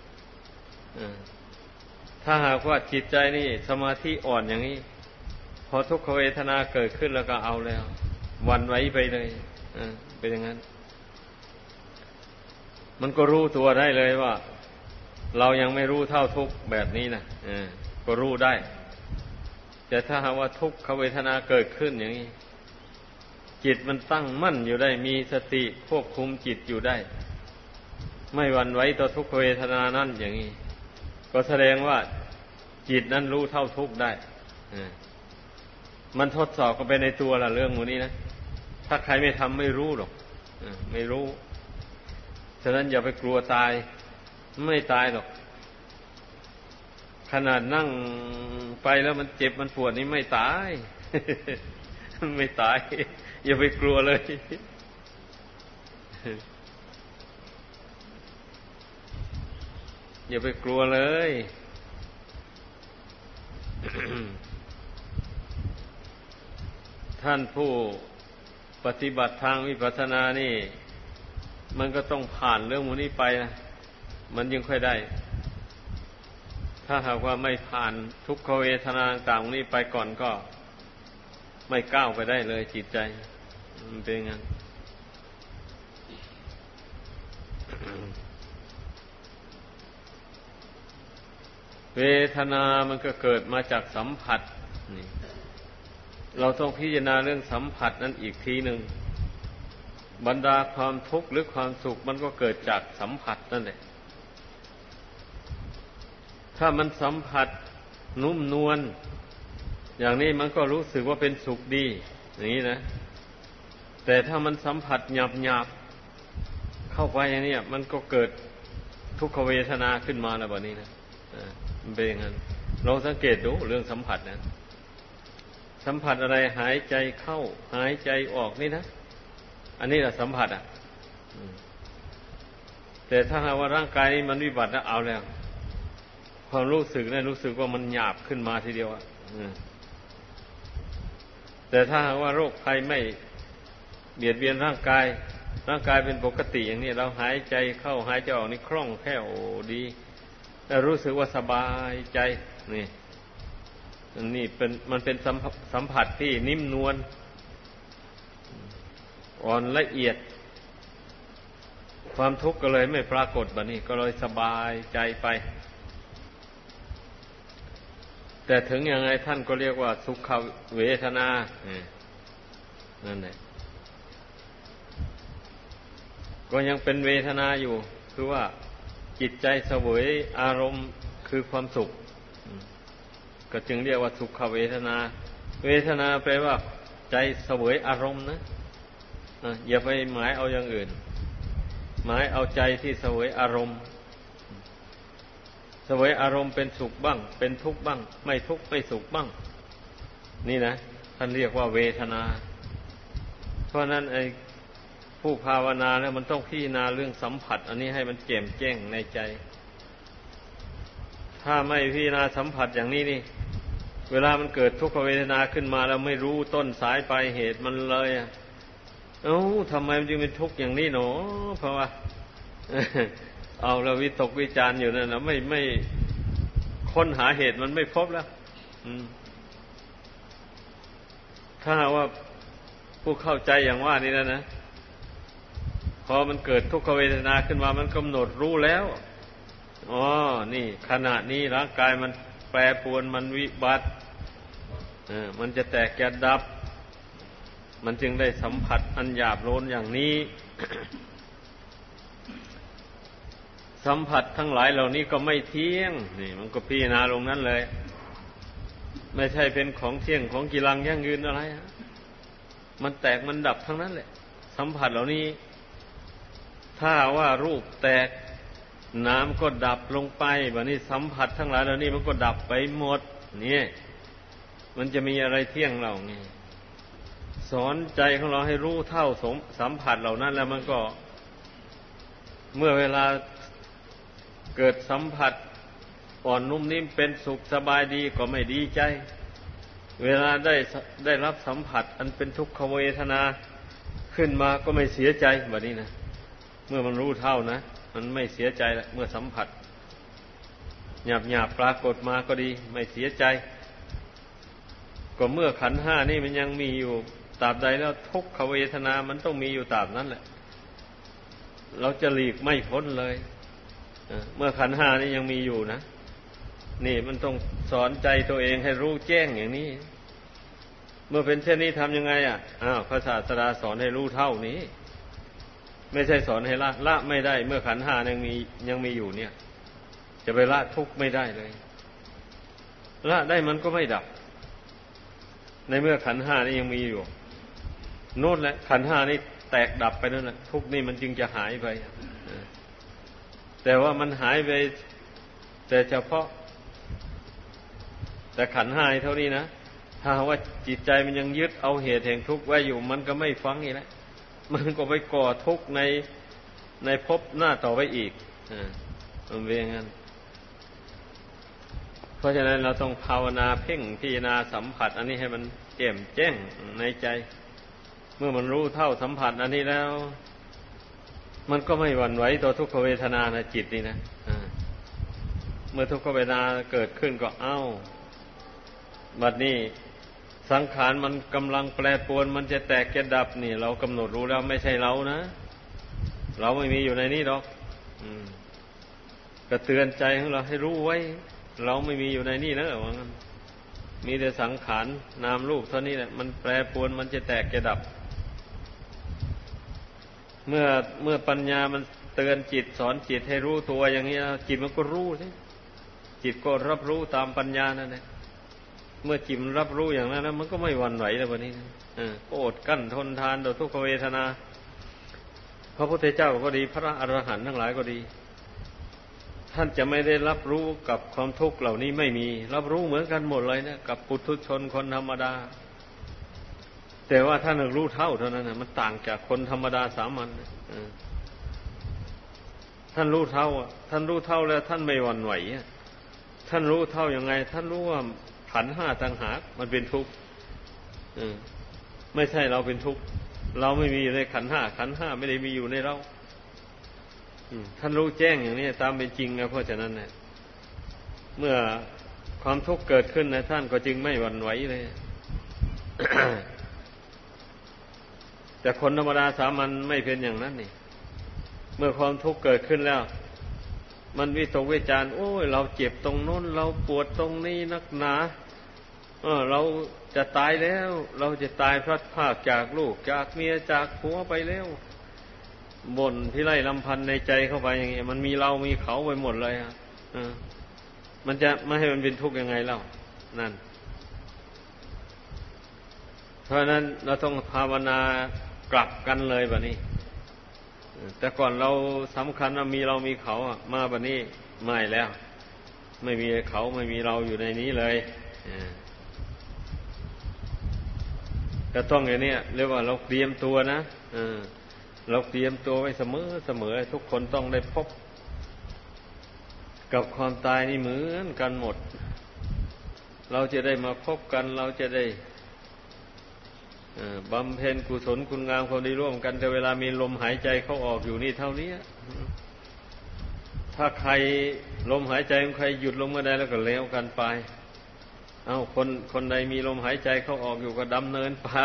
ถ้าหากว่าจิตใจนี่สมาธิอ่อนอย่างนี้พอทุกขเวทนาเกิดขึ้นแล้วก็เอาแล้วหวั่นไหวไปเลยเป็นอย่างนั้นมันก็รู้ตัวได้เลยว่าเรายังไม่รู้เท่าทุกข์แบบนี้นะก็รู้ได้แต่ถ้าหากว่าทุกขเวทนาเกิดขึ้นอย่างนี้จิตมันตั้งมั่นอยู่ได้มีสติควบคุมจิตอยู่ได้ไม่หวั่นไหวต่อทุกขเวทนานั้นอย่างนี้ก็แสดงว่าจิตนั้นรู้เท่าทุกข์ได้มันทดสอบกันไปในตัวละเรื่องพวกนี้นะถ้าใครไม่ทำไม่รู้หรอกไม่รู้ฉะนั้นอย่าไปกลัวตายไม่ตายหรอกขนาดนั่งไปแล้วมันเจ็บมันปวดนี่ไม่ตาย ไม่ตายอย่าไปกลัวเลยอย่าไปกลัวเลย ท่านผู้ปฏิบัติทางวิปัสสนานี่มันก็ต้องผ่านเรื่องพวกนี้ไปนะมันยังค่อยได้ถ้าหากว่าไม่ผ่านทุกขเวทนาต่างๆนี้ไปก่อนก็ไม่ก้าวไปได้เลยจิตใจมันเป็นงั้น เวทนามันก็เกิดมาจากสัมผัสนี่เราต้องพิจารณาเรื่องสัมผัสนั้นอีกทีหนึ่งบรรดาความทุกข์หรือความสุขมันก็เกิดจากสัมผัสนั่นแหละถ้ามันสัมผัสนุ่มนวลอย่างนี้มันก็รู้สึกว่าเป็นสุขดีอย่างนี้นะแต่ถ้ามันสัมผัสหยาบๆเข้าไปอย่างนี้มันก็เกิดทุกขเวทนาขึ้นมาแล้วแบบนี้นะมันเป็นอย่างนั้นลองสังเกตดูเรื่องสัมผัสนะสัมผัสอะไรหายใจเข้าหายใจออกนี่นะอันนี้แหละสัมผัสแต่ถ้าหากว่าร่างกายนี้มันวิบัติแล้วเอาแล้วความรู้สึกเนี่ยรู้สึกว่ามันหยาบขึ้นมาทีเดียวแต่ถ้าหากว่าโรคภัยไม่เบียดเบียนร่างกายเป็นปกติอย่างนี้เราหายใจเข้าหายใจออกนี่คล่องแคล่วดีแต่รู้สึกว่าสบายใจนี่มันเป็นสัมผัสที่นิ่มนวลอ่อนละเอียดความทุกข์ก็เลยไม่ปรากฏแบบนี้ก็เลยสบายใจไปแต่ถึงยังไงท่านก็เรียกว่าสุขเวทนานั่นแหละก็ยังเป็นเวทนาอยู่คือว่าจิตใจเสวยอารมณ์คือความสุขก็จึงเรียกว่าสุขเวทนาเวทนาแปลว่าใจเสวยอารมณ์นะอย่าไปหมายเอาอย่างอื่นหมายเอาใจที่เสวยอารมณ์เสวยอารมณ์เป็นสุขบ้างเป็นทุกข์บ้างไม่ทุกข์ไม่สุขบ้างนี่นะท่านเรียกว่าเวทนาเพราะนั้นผู้ภาวนาแล้วมันต้องพิจารณาเรื่องสัมผัสอันนี้ให้มันแจ่มแจ้งในใจถ้าไม่พิจารณาสัมผัสอย่างนี้นี่เวลามันเกิดทุกขเวทนาขึ้นมาแล้วไม่รู้ต้นสายปลายเหตุมันเลยทำไมมันจึงเป็นทุกข์อย่างนี้หนอเพราะว่าเอาเราวิตกวิจารอยู่นั่นนะไม่ค้นหาเหตุมันไม่พบแล้วถ้าว่าผู้เข้าใจอย่างว่านี่แล้วนะพอมันเกิดทุกขเวทนาขึ้นมามันกำหนดรู้แล้วนี่ขณะนี้ร่างกายมันแปรปรวนมันวิบัติมันจะแตกจะดับมันจึงได้สัมผัสอันหยาบโลนอย่างนี้ สัมผัสทั้งหลายเหล่านี้ก็ไม่เที่ยงนี่มันก็พิจารณาลงนั้นเลยไม่ใช่เป็นของเที่ยงของกีรังยั่งยืนอะไรมันแตกมันดับทั้งนั้นแหละสัมผัสเหล่านี้ถ้าว่ารูปแตกน้ำก็ดับลงไปแบบนี้สัมผัสทั้งหลายเหล่านี้มันก็ดับไปหมดนี่มันจะมีอะไรเที่ยงเราไงสอนใจของเราให้รู้เท่าสัมผัสเหล่านั้นแล้วมันก็เมื่อเวลาเกิดสัมผัสอ่อนนุ่มนิ่มเป็นสุขสบายดีก็ไม่ดีใจเวลาได้รับสัมผัสอันเป็นทุกขเวทนาขึ้นมาก็ไม่เสียใจแบบนี้นะเมื่อมันรู้เท่านะมันไม่เสียใจแล้วเมื่อสัมผัสหยาบปรากฏมาก็ดีไม่เสียใจก็เมื่อขันธ์ห้านี่มันยังมีอยู่ตราบใดแล้วทุกขเวทนามันต้องมีอยู่ตราบนั้นแหละเราจะหลีกไม่พ้นเลยเมื่อขันธ์ห้านี่ยังมีอยู่นะนี่มันต้องสอนใจตัวเองให้รู้แจ้งอย่างนี้เมื่อเป็นเช่นนี้ทำยังไงพระศาสดาสอนให้รู้เท่านี้ไม่ใช่สอนให้ละไม่ได้เมื่อขันธ์ห้ายังมีอยู่เนี่ยจะไปละทุกข์ไม่ได้เลยละได้มันก็ไม่ดับในเมื่อขันธ์ห้านี่ยังมีอยู่โน่นแหละขันธ์ห้านี่แตกดับไปนั่นแหละทุกข์นี่มันจึงจะหายไปแต่ว่ามันหายไปแต่เฉพาะแต่ขันธ์ห้าเท่านี้นะถ้าว่าจิตใจมันยังยึดเอาเหตุแห่งทุกข์ไว้อยู่มันก็ไม่ฟังอีกแล้วมันก็ไปก่อทุกข์ในภพหน้าต่อไปอีกมันเป็นอย่างนั้นเพราะฉะนั้นเราต้องภาวนาเพ่งพิจารณาสัมผัสอันนี้ให้มันแจ่มแจ้งในใจเมื่อมันรู้เท่าสัมผัสอันนี้แล้วมันก็ไม่หวั่นไหวต่อทุกขเวทนาในจิตนี่นะเมื่อทุกขเวทนาเกิดขึ้นก็บัดนี้สังขารมันกำลังแปรปรวนมันจะแตกจะดับนี่เรากำหนดรู้แล้วไม่ใช่เรานะเราไม่มีอยู่ในนี้หรอกก็เตือนใจของเราให้รู้ไว้เราไม่มีอยู่ในนี่นะว่างั้นมีแต่สังขารนามรูปเท่านี้แหละมันแปรปรวนมันจะแตกจะดับเมื่อปัญญามันเตือนจิตสอนจิตให้รู้ตัวอย่างนี้จิตมันก็รู้สิจิตก็รับรู้ตามปัญญานั่นแหละเมื่อจิตรับรู้อย่างนั้นมันก็ไม่หวั่นไหวแล้ววันนี้ก็อดกั้นทนทานต่อทุกขเวทนาพระพุทธเจ้าก็ดีพระอรหันต์ทั้งหลายก็ดีท่านจะไม่ได้รับรู้กับความทุกข์เหล่านี้ไม่มีรับรู้เหมือนกันหมดเลยนะกับปุถุชนคนธรรมดาแต่ว่าท่านรู้เท่านั้นนะมันต่างจากคนธรรมดาสามัญท่านรู้เท่าท่านรู้เท่าแล้วท่านไม่หวั่นไหวท่านรู้เท่ายังไงท่านรู้ว่าขันธ์ห้าต่างหากมันเป็นทุกข์ไม่ใช่เราเป็นทุกข์เราไม่มีอยู่ในขันธ์ห้าขันธ์ห้าไม่ได้มีอยู่ในเราท่านรู้แจ้งอย่างนี้ตามเป็นจริงนะเพราะฉะนั้นเนี่ยเมื่อความทุกข์เกิดขึ้นนะท่านก็จึงไม่หวั่นไหวเลย แต่คนธรรมดาสามัญไม่เป็นอย่างนั้นนี่เมื่อความทุกข์เกิดขึ้นแล้วมันวิตกวิจารณ์โอ้ยเราเจ็บตรงโน้นเราปวดตรงนี้นักหนาเราจะตายแล้วเราจะตายพลัดพรากจากลูกจากเมียจากผัวไปแล้วบ่นพิไรลำพันในใจเข้าไปอย่างนี้มันมีเรามีเขาไปหมดเลยมันจะไม่ให้มันเป็นทุกข์ยังไงเล่านั่นเพราะนั้นเราต้องภาวนากลับกันเลยแบบนี้แต่ก่อนเราสำคัญว่ามีเรามีเขามาแบบนี้ไม่แล้วไม่มีเขาไม่มีเราอยู่ในนี้เลยก็ต้องอย่างนี้เรียกว่าเราเตรียมตัวนะเราเตรียมตัวไว้เสมอทุกคนต้องได้พบกับความตายนี่เหมือนกันหมดเราจะได้มาพบกันเราจะได้บำเพ็ญกุศลคุณงามความดีร่วมกันแต่เวลามีลมหายใจเข้าออกอยู่นี่เท่านี้ถ้าใครลมหายใจของใครหยุดลงเมื่อใดแล้วก็แล้วกันไปคนใดมีลมหายใจเข้าออกอยู่ก็ดำเนินไป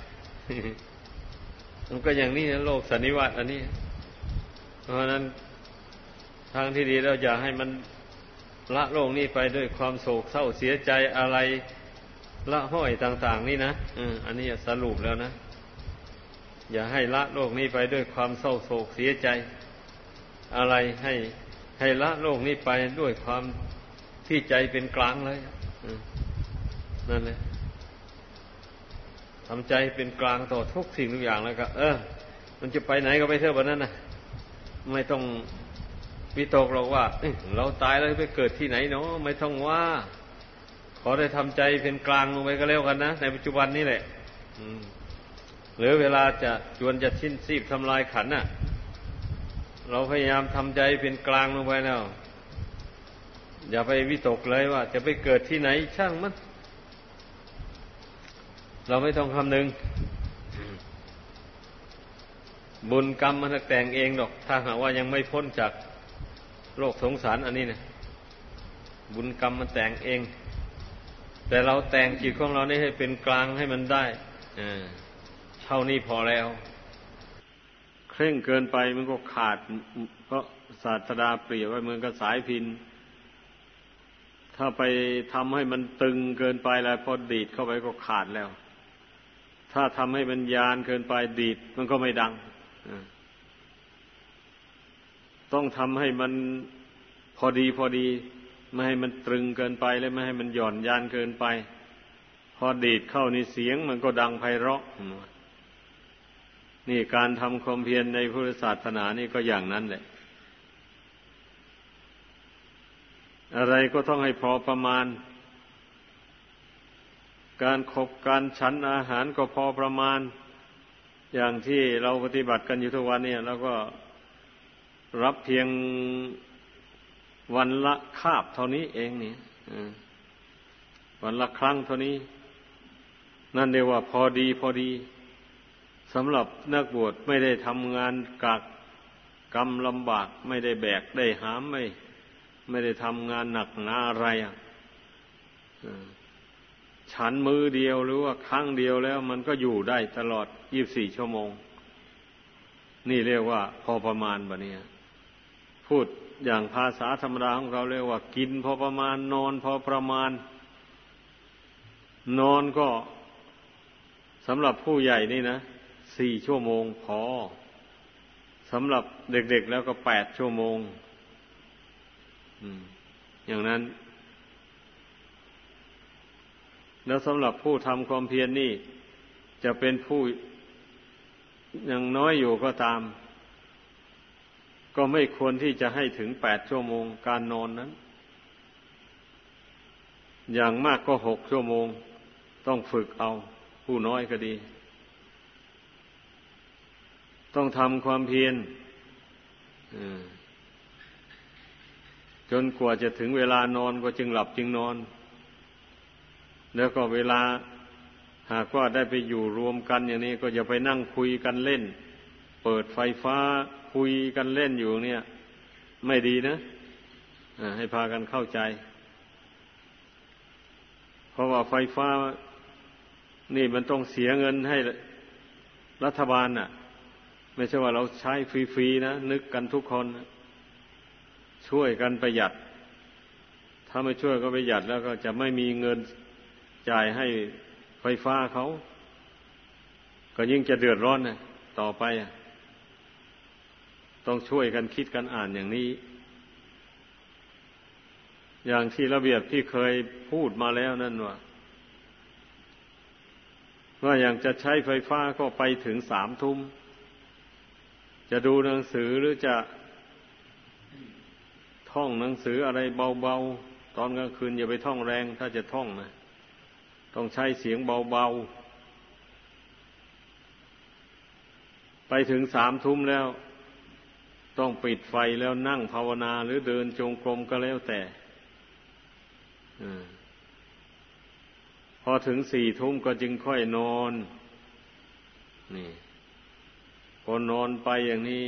มันก็อย่างนี้นะโลกสันนิวัตอันนี้เพราะฉะนั้นทางที่ดีเราอย่าให้มันละโลกนี้ไปด้วยความโศกเศร้าเสียใจอะไรละห้อยต่างๆนี่นะอันนี้สรุปแล้วนะอย่าให้ละโลกนี้ไปด้วยความเศร้าโศกเสียใจอะไรให้ละโลกนี้ไปด้วยความที่ใจเป็นกลางเลยนั่นแหละทำใจเป็นกลางต่อทุกสิ่งทุกอย่างแล้วก็มันจะไปไหนก็ไปเถอะแบบนั้นนะไม่ต้องวิตกหรอกว่าเราตายแล้วไปเกิดที่ไหนเนาะไม่ต้องว่าขอได้ทำใจเป็นกลางลงไปก็แล้วกันนะในปัจจุบันนี่แหละหรือเวลาจะสิ้นชีพทำลายขันธ์น่ะเราพยายามทำใจเป็นกลางลงไปแล้วอย่าไปวิตกเลยว่าจะไปเกิดที่ไหนช่างมันเราไม่ต้องคำนึงบุญกรรมมันแต่งเองหรอกถ้าหากว่ายังไม่พ้นจากโลกสงสารอันนี้นะบุญกรรมมันแต่งเองแต่เราแต่งจิตของเรานี่ให้เป็นกลางให้มันได้เท่านี้พอแล้วเคร่งเกินไปมันก็ขาดเพราะศาสดาเปรียบไว้เหมือนกับสายพิณถ้าไปทำให้มันตึงเกินไปแล้วพอดีดเข้าไปก็ขาดแล้วถ้าทำให้มันยานเกินไปดีดมันก็ไม่ดังต้องทำให้มันพอดีไม่ให้มันตรึงเกินไปและไม่ให้มันหย่อนยานเกินไปพอดีดเข้านี่เสียงมันก็ดังไพเราะนี่การทำความเพียรในพุทธศาสนานี่ก็อย่างนั้นแหละอะไรก็ต้องให้พอประมาณการขบการฉันอาหารก็พอประมาณอย่างที่เราปฏิบัติกันอยู่ทุกวันเนี่ยเราก็รับเพียงวันละคาบเท่านี้เองนี่วันละครั้งเท่านี้นั่นเรียกว่าพอดีสำหรับนักบวชไม่ได้ทำงานกักกรรมลำบากไม่ได้แบกได้หามไม่ได้ทำงานหนักหนาอะไรฉันมื้อเดียวหรือว่าครั้งเดียวแล้วมันก็อยู่ได้ตลอด24ชั่วโมงนี่เรียกว่าพอประมาณบัดนี้พูดอย่างภาษาธรรมดาของเขาเรียกว่ากินพอประมาณนอนพอประมาณนอนก็สำหรับผู้ใหญ่นี่นะ4ชั่วโมงพอสำหรับเด็กๆแล้วก็8ชั่วโมงอย่างนั้นแล้วสำหรับผู้ทำความเพียรนี่จะเป็นผู้ยังน้อยอยู่ก็ตามก็ไม่ควรที่จะให้ถึง8ชั่วโมงการนอนนั้นอย่างมากก็6ชั่วโมงต้องฝึกเอาผู้น้อยก็ดีต้องทำความเพียรจนกว่าจะถึงเวลานอนก็จึงหลับจึงนอนแล้วก็เวลาหากว่าได้ไปอยู่รวมกันอย่างนี้ก็อย่าไปนั่งคุยกันเล่นเปิดไฟฟ้าคุยกันเล่นอยู่เนี่ยไม่ดีนะให้พากันเข้าใจเพราะว่าไฟฟ้านี่มันต้องเสียเงินให้รัฐบาลน่ะไม่ใช่ว่าเราใช้ฟรีๆนะนึกกันทุกคนช่วยกันประหยัดถ้าไม่ช่วยก็ประหยัดแล้วก็จะไม่มีเงินจ่ายให้ไฟฟ้าเขาก็ยิ่งจะเดือดร้อนนะต่อไปต้องช่วยกันคิดกันอ่านอย่างนี้อย่างที่ระเบียบที่เคยพูดมาแล้วนั่นว่าอย่างจะใช้ไฟฟ้าก็ไปถึง3 ทุ่มจะดูหนังสือหรือจะท่องหนังสืออะไรเบาตอนกลางคืนอย่าไปท่องแรงถ้าจะท่องนะต้องใช้เสียงเบาๆไปถึง3 ทุ่มแล้วต้องปิดไฟแล้วนั่งภาวนาหรือเดินจงกรมก็แล้วแต่พอถึง4 ทุ่มก็จึงค่อยนอนนี่พอนอนไปอย่างนี้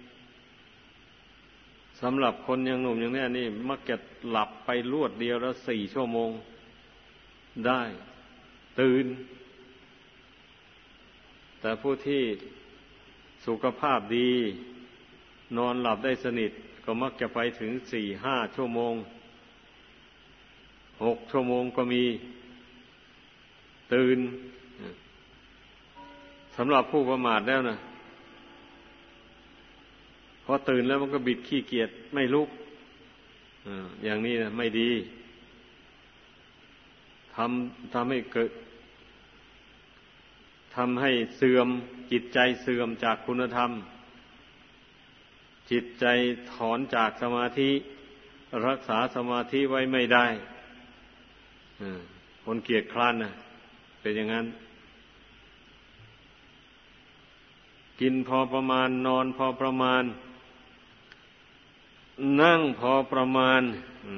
สำหรับคนยังหนุ่มอย่างนี้นี่มักจะหลับไปรวดเดียวแล้ว4 ชั่วโมงได้ตื่นแต่ผู้ที่สุขภาพดีนอนหลับได้สนิทก็มักจะไปถึง4-5 ชั่วโมง6 ชั่วโมงก็มีตื่นสำหรับผู้ประมาทแล้วนะพอตื่นแล้วมันก็บิดขี้เกียจไม่ลุกอย่างนี้นะไม่ดีทำให้เกิดทำให้เสื่อมจิตใจเสื่อมจากคุณธรรมจิตใจถอนจากสมาธิรักษาสมาธิไว้ไม่ได้คนเกียจคร้านนะเป็นอย่างนั้นกินพอประมาณนอนพอประมาณนั่งพอประมาณ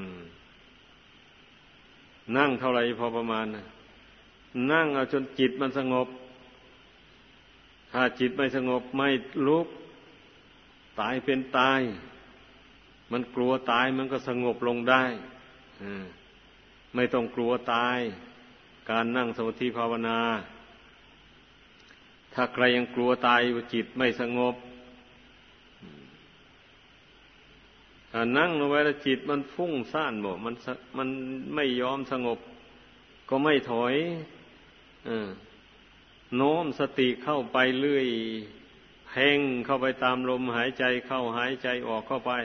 นั่งเท่าไหร่พอประมาณนะนั่งเอาจนจิตมันสงบถ้าจิตไม่สงบไม่ลุกตายเป็นตายมันกลัวตายมันก็สงบลงได้ไม่ต้องกลัวตายการนั่งสมาธิภาวนาถ้าใครยังกลัวตายอยู่จิตไม่สงบถ้านั่งลงไว้แล้วจิตมันฟุ้งซ่านบ่มันไม่ยอมสงบก็ไม่ถอยโน้มสติเข้าไปเรื่อยเพ่งเข้าไปตามลมหายใจเข้าหายใจออกเข้าไป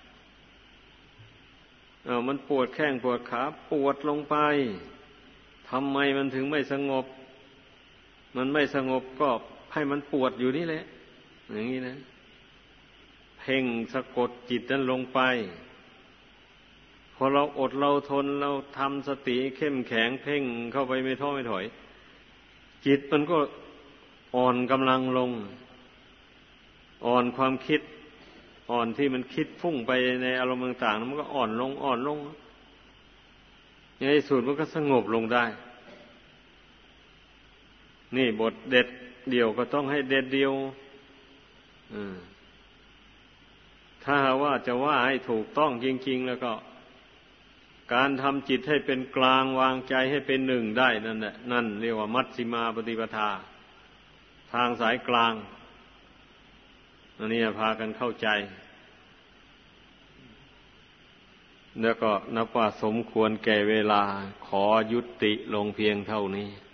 มันปวดแข้งปวดขาปวดลงไปทำไมมันถึงไม่สงบมันไม่สงบก็ให้มันปวดอยู่นี่แหละอย่างนี้นะเพ่งสะกดจิตนั้นลงไปพอเราอดเราทนเราทำสติเข้มแข็งเพ่งเข้าไปไม่ท้อไม่ถอยจิตมันก็อ่อนกำลังลงอ่อนความคิดอ่อนที่มันคิดพุ่งไปในอารมณ์ต่างๆมันก็อ่อนลงในที่สุดมันก็สงบลงได้นี่บทเด็ดเดี่ยวก็ต้องให้เด็ดเดียวถ้าว่าจะว่าให้ถูกต้องจริงๆแล้วก็การทำจิตให้เป็นกลางวางใจให้เป็นหนึ่งได้นั่นแหละนั่นเรียกว่ามัชฌิมาปฏิปทาทางสายกลางอันนี้พากันเข้าใจแล้วก็นับว่าสมควรแก่เวลาขอยุติลงเพียงเท่านี้